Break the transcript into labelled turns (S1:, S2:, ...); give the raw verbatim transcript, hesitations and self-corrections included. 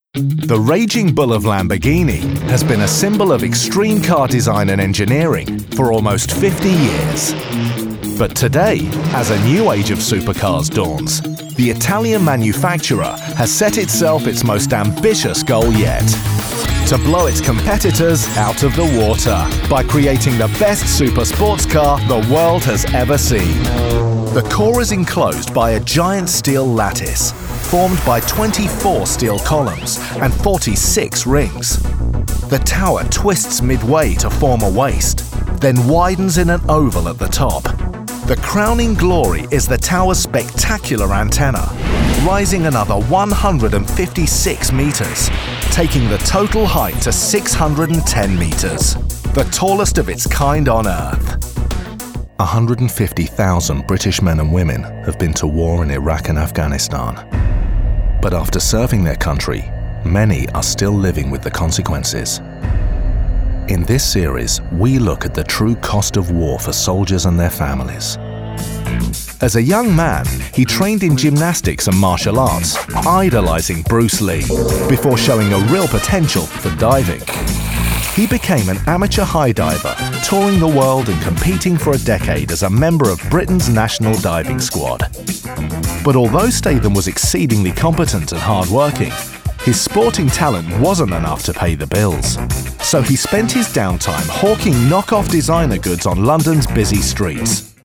S1: The Raging Bull of Lamborghini has been a symbol of extreme car design and engineering for almost fifty years. But today, as a new age of supercars dawns, the Italian manufacturer has set itself its most ambitious goal yet: to blow its competitors out of the water by creating the best super sports car the world has ever seen. The core is enclosed by a giant steel lattice, formed by twenty-four steel columns and forty-six rings. The tower twists midway to form a waist, then widens in an oval at the top. The crowning glory is the tower's spectacular antenna, rising another one hundred fifty-six meters, taking the total height to six hundred ten meters, the tallest of its kind on Earth. one hundred fifty thousand British men and women have been to war in Iraq and Afghanistan. But after serving their country, many are still living with the consequences. In this series, we look at the true cost of war for soldiers and their families. As a young man, he trained in gymnastics and martial arts, idolizing Bruce Lee, before showing a real potential for diving. He became an amateur high diver, touring the world and competing for a decade as a member of Britain's national diving squad. But although Statham was exceedingly competent and hard-working, his sporting talent wasn't enough to pay the bills. So he spent his downtime hawking knockoff designer goods on London's busy streets.